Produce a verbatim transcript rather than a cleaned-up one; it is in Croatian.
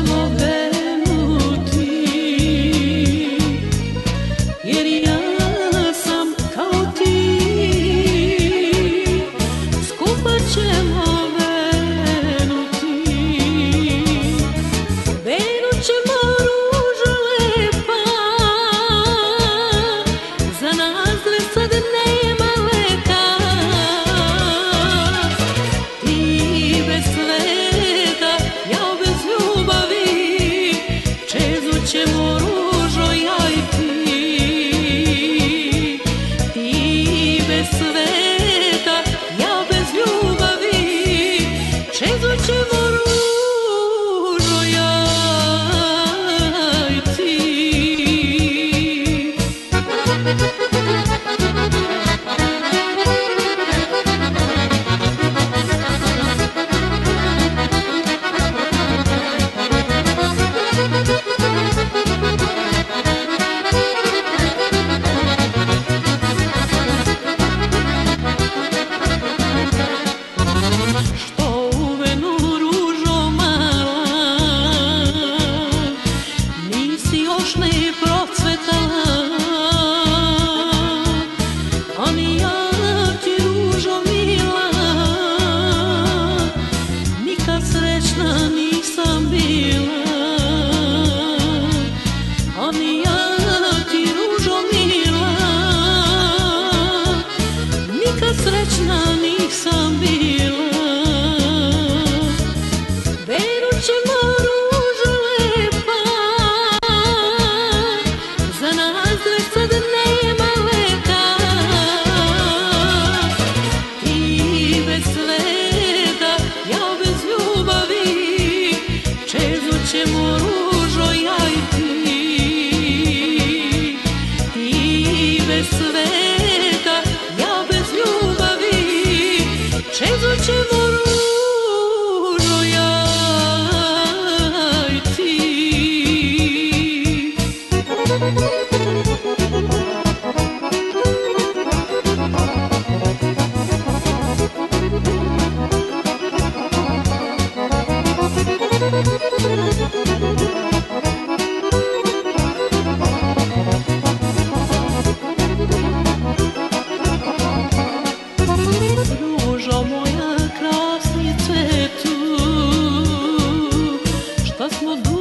ćemo venuti, jer ja sam kao ti. Skupa ćemo venuti, venut ćemo ružo lepa. Za nas dve sad nema leka. Ti bez sveta, ja bez ljubavi, čezut ćemo ružo ja i ti. Ti bez sveta, ja bez ljubavi, čezut ćemo ružo ja i ti. Što u venu ružo mala, nisi još ni procvetala, a ni ja ti ružo mila, nikad srećna nisam bila. A ni ja ti ružo mila, nikad srećna nisam bila. Venut ćemo ružo lepa, za nas dve sad nema leka. Ti bez sveta, ja bez ljubavi, čezut ćemo ružo ja i ti. Ti bez sveta, ja bez ljubavi, čezut ćemo ružo ja i ti. Ružo moja, krasni cvetu, šta smo